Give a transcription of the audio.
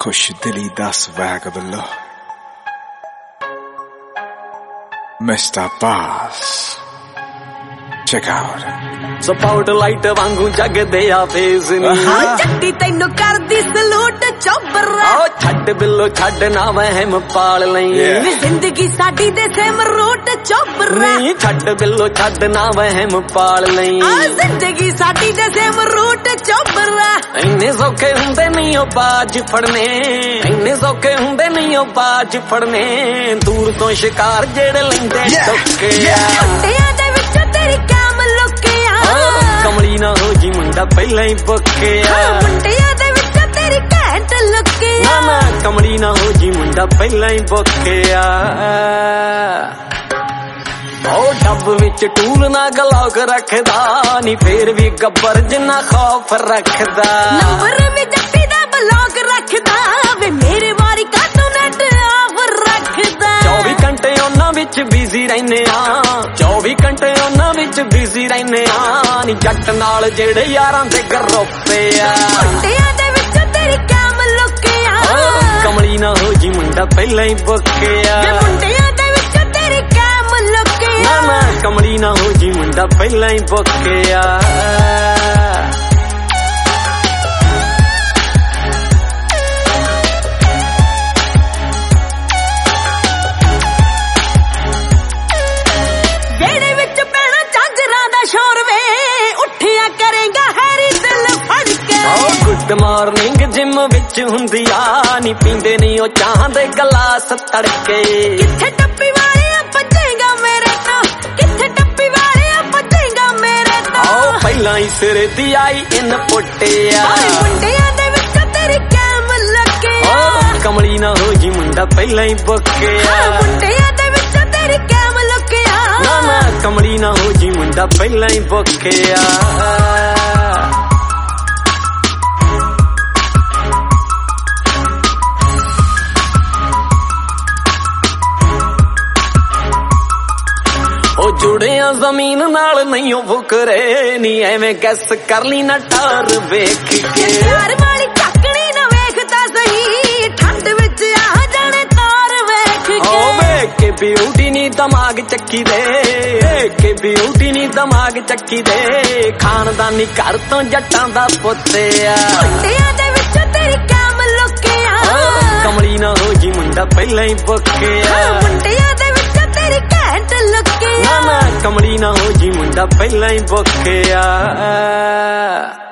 खुश दिली दा swag of the law. Mr. Boss, check out. Spotlight ਵਾਂਗੂ ਜਗਦੇ ਆ ਫੇਸ ਨੀ ਜੱਟੀ ਤੈਨੂੰ ਕਰਦੀ ਸਲੂਟ ਚੋਬਰਾ ਓ ਛੱਡ ਬਿੱਲੋ ਛੱਡ ਨਾ ਵਹਿਮ ਪਾਲ ਲਈ ਜ਼ਿੰਦਗੀ ਸਾਡੀ ਦੇ ਸੇਮ ਰੂਟ ਚੋਬਰਾ ਨਹੀਂ ਛੱਡ ਬਿੱਲੋ ਛੱਡ ਨਾ ਵਹਿਮ ਪਾਲ ਲਈ ਜ਼ਿੰਦਗੀ ਸਾਡੀ ਦੇ ਸੇਮ ਰੂਟ ਚੋਬਰਾ ਇੰਨੇ ਸੌਖੇ ਹੁੰਦੇ ਨਹੀਂ ਉਹ ਬਾਜ ਫੜਨੇ ਇੰਨੇ ਸੌਖੇ ਹੁੰਦੇ ਨਹੀਂ ਉਹ ਬਾਜ ਫੜਨੇ ਦੂਰ ਤੋਂ ਸ਼ਿਕਾਰ ਜਿਹੜੇ ਲੈਂਦੇ ਟੁੱਕੇ ਮੁੰਡਿਆਂ ਦੇ ਵਿੱਚ ਤੇਰੀ ਕੈਮ ਲੁਕਿਆ ਕਮਲੀ ਨਾ ਹੋ ਜੀ ਮੁੰਡਾ ਪਹਿਲਾਂ ਹੀ ਬੁੱਕਿਆ ਮੁੰਡਿਆਂ ਦੇ ਵਿੱਚ ਤੇਰੀ ਘੈਂਟ ਲੁਕਿਆ ਨਾ ਕਮਲੀ ਨਾ ਹੋ ਜੀ ਮੁੰਡਾ ਪਹਿਲਾਂ ਹੀ ਬੁੱਕਿਆ ਉਹ ਡੱਬ ਵਿੱਚ ਟੂਲ ਨਾ ਗਲੌਕ ਰੱਖਦਾ ਨੀ ਫੇਰ ਵੀ ਗੱਬਰ ਜਿੰਨਾ ਖੌਫ ਰੱਖਦਾ ਨੰਬਰ ਵੀ ਜੱਟੀ ਦਾ ਬਲੌਗ ਰੱਖਦਾ ਵੇ ਮੇਰੇ ਵਾਰੀ ਕਾਟੂ ਨੈਟ ਆਫ ਰੱਖਦਾ 24 ਘੰਟੇ ਉਹਨਾਂ ਵਿੱਚ ਬਿਜ਼ੀ ਰਹਿੰਦੇ ਆ 24 ਘੰਟੇ ਉਹਨਾਂ ਵਿੱਚ ਬਿਜ਼ੀ ਰਹਿੰਦੇ ਆ ਨੀ ਜੱਟ ਨਾਲ ਜਿਹੜੇ ਯਾਰਾਂ ਦੇ ਗਰੋਪੇ ਆ ਮੁੰਡਿਆਂ ਦੇ ਵਿੱਚ ਤੇਰੀ ਕੈਮ ਲੁਕਿਆ ਕਮਲੀ ਨਾ ਹੋ ਜੀ ਮੁੰਡਾ ਪਹਿਲਾਂ ਹੀ ਬੁੱਕਿਆ ਮੁੰਡਿਆਂ ਦੇ ਵਿੱਚ ਤੇਰੀ ਕੈਮ ਲੁਕਿਆ ਨਾ ਕਮਲੀ ਨਾ ਹੋ ਜੀ ਮੁੰਡਾ ਪਹਿਲਾਂ ਹੀ ਬੁੱਕਿਆ ਗੁੱਡ ਮਾਰਨਿੰਗ ਜਿਮ ਵਿੱਚ ਹੁੰਦੀ ਆ ਨੀ ਪੀਂਦੇ ਨਹੀਂ ਉਹ ਚਾਹ ਦੇ ਗਲਾਸ ਤੜਕੇ ਕਿੱਥੇ ਟੱਪੀ ਵਾਲਿਆ ਭੱਜੇਗਾ ਮੇਰੇ ਤੋਂ ਕਿੱਥੇ ਟੱਪੀ ਵਾਲਿਆ ਭੱਜੇਗਾ ਮੇਰੇ ਤੋਂ ਪਹਿਲਾਂ ਹੀ ਸਿਰੇ ਦੀ ਆਈ ਇਨ ਪੁੱਟਿਆ ਮੁੰਡਿਆਂ ਦੇ ਵਿੱਚ ਤੇਰੀ ਕੈਮ ਲੁਕਿਆ ਕਮਲੀ ਨਾ ਹੋ ਜੀ ਮੁੰਡਾ ਪਹਿਲਾਂ ਹੀ ਬੁੱਕਿਆ ਮੁੰਡਿਆਂ ਦੇ ਵਿੱਚ ਤੇਰੀ ਕੈਮ ਲੁਕਿਆ ਨਾ ਕਮਲੀ ਨਾ ਹੋ ਜੀ ਮੁੰਡਾ ਪਹਿਲਾਂ ਹੀ ਬੁੱਕਿਆ ਉਹ ਜੁੜਿਆ ਜ਼ਮੀਨ ਨਾਲ ਨਹੀਂ ਉਹ ਫੁਕਰੇ ਨੀ ਐਵੇਂ ਗੈਸ ਕਰ ਲਈ ਨਾ ਟਾਰ ਵੇਖ ਕੇ ਯਾਰ ਵਾਲੀ ਚੱਕਣੀ ਨਾ ਵੇਖਦਾ ਸਹੀ ਠੰਡ ਵਿੱਚ ਆ ਜਾਣੇ ਤਾਰ ਵੇਖ ਕੇ ਉਹ ਵੇਖ ਕੇ ਬਿਊਟੀ ਨੀ ਦਿਮਾਗ ਚੱਕੀ ਦੇ ਵੇਖ ਕੇ ਬਿਊਟੀ ਨੀ ਦਿਮਾਗ ਚੱਕੀ ਦੇ ਖਾਨਦਾਨੀ ਘਰ ਤੋਂ ਜੱਟਾਂ ਦਾ ਪੁੱਤਿਆ ਮੁੰਡਿਆਂ ਦੇ ਵਿੱਚ ਤੇਰੀ ਕੈਮ ਲੁਕਿਆ ਕਮਲੀ ਨਾ ਹੋ ਜੀ ਮੁੰਡਾ ਪਹਿਲਾਂ ਹੀ ਬੁੱਕਿਆ ਮੁੰਡਿਆਂ ਦੇ ਵਿੱਚ ਤੇਰੀ ਘੈਂਟ ਲੁਕਿਆ ਨਾ ਕਮਲੀ ਨਾ ਹੋ ਜੀ ਮੁੰਡਾ ਪਹਿਲਾਂ ਹੀ ਬੁੱਕਿਆ